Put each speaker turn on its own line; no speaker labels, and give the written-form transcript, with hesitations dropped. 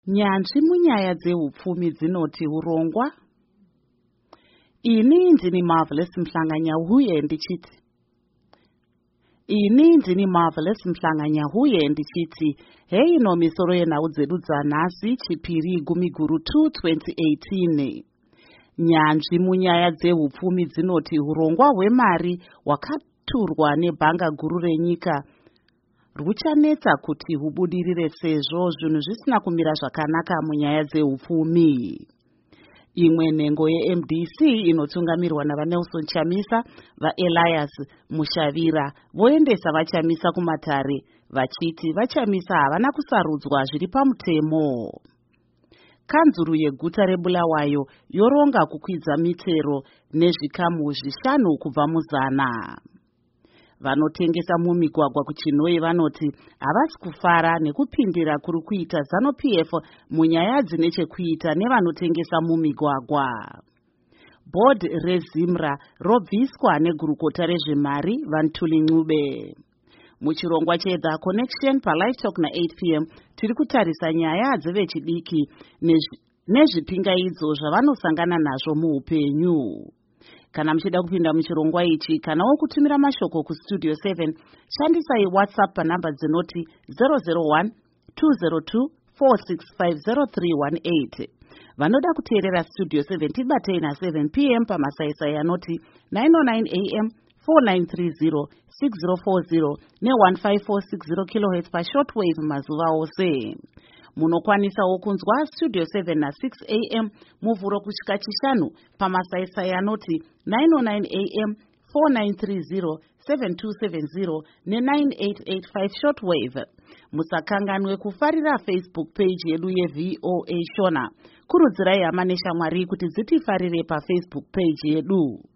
Nyanzvi munyaya dzehupfumi dzinoti urongwa. Ini ndini Marvelous Mhlanganya huye ndichiti. Hei no misoro yenhau dzedu dzanhasi chipiri gumiguru 2 2018. Nyanzvi munyaya dzehupfumi dzinoti urongwa hwemari hwakaturwa nebhanga guru renyika ruchanetsa kuti hubudirire sezvo zvinhu zvisina kumira zvakanaka munyaya dzehupfumi. Imwe nhengo yeMDC inotungamirwa navaNelson Chamisa vaElias Mushavira voendesa vaChamisa kumatare vachiti vaChamisa havana kusarudzwa zviri pamutemo. Kanzuru yeguta reBulawayo yoronga kukwidza mitero nezvikamu 5 kubva muzana. Vanotengesa mumigwagwa kuChinhoyi vanoti havasi kufara nekupindira kuri kuita ZANU-PF munyaya dzine chekuita nevanotengesa mumigwagwa. Board reZimra robviswa negurukota rezvemari Vantuli Ncube. Muchirongwa cheThe Connection paLive Talk na8 p.m. tiri kutarisa nyaya dzevechidiki nezvipingaidzo zvavanosangana nazvo muupenyu. Kana muchida kupinda muchirongwa ichi kanawo kutumira mashoko kustudio 7 shandisai WhatsApp panhamba dzinoti 001 202 4650318. Vanoda kuteerera studio 7 tibatei na7 p.m. pamasaisai anoti 909 am 4930 6040 ne1546 kHz pashortwave mazuva ose. Munokwanisawo kunzwa studio 7 na6 am muvhuro kusvika chishanu pamasaisai anoti 909 am 4930 7270 ne9885 shortwave. Musakanganwe kufarira Facebook page yedu yeVOA Shona. Kurudzirai hama neshamwari kuti dzitifarire paFacebook page yedu.